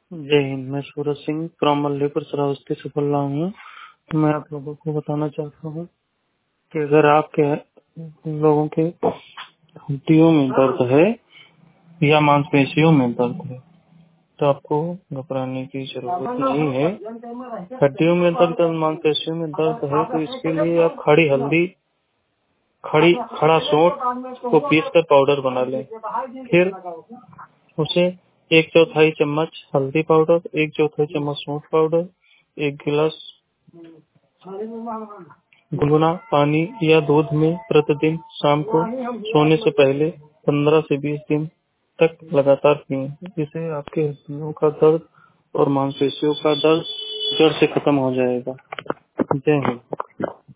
जय हिंद। मैं सूरज सिंह फ्रॉम मल्लीपुर श्रावस्ती से बोल रहा हूँ। मैं आप लोगों को बताना चाहता हूँ कि अगर आपके लोगों के हड्डियों में दर्द है या मांसपेशियों में दर्द है तो आपको घबराने की जरूरत नहीं है। हड्डियों में दर्द और मांसपेशियों में दर्द है तो इसके लिए आप खड़ी हल्दी, खड़ा सौंठ को पीस कर पाउडर बना लें। फिर उसे 1/4 चम्मच हल्दी पाउडर, 1/4 चम्मच सौंठ पाउडर, 1 गिलास गुनगुना पानी या दूध में प्रतिदिन शाम को सोने से पहले 15 से 20 दिन तक लगातार पिएं। इससे आपके हड्डियों का दर्द और मांसपेशियों का दर्द जड़ से खत्म हो जाएगा। जय हिंद।